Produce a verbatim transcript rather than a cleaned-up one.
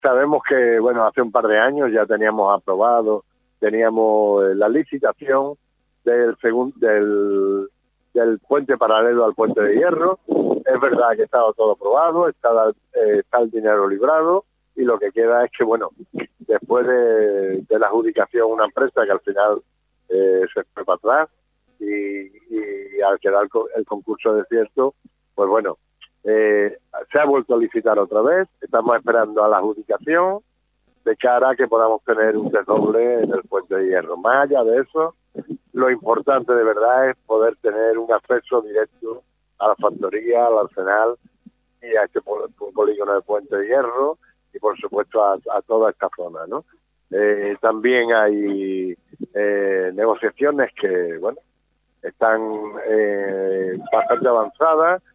sabemos que, bueno, hace un par de años ya teníamos aprobado, teníamos la licitación del segundo del, del puente paralelo al puente de Hierro. Es verdad que estaba todo aprobado, está, eh, está el dinero librado, y lo que queda es que, bueno, después de, de la adjudicación, una empresa que al final eh, se fue para atrás, y, y al quedar el concurso desierto, pues bueno, eh, se ha vuelto a licitar otra vez. Estamos esperando a la adjudicación de cara a que podamos tener un desdoble en el puente de Hierro. Más allá de eso, lo importante de verdad es poder tener un acceso directo a la factoría, al arsenal y a este polígono de puente de Hierro, y por supuesto a, a toda esta zona, ¿no? Eh, también hay eh, negociaciones que, bueno, están eh, bastante avanzadas.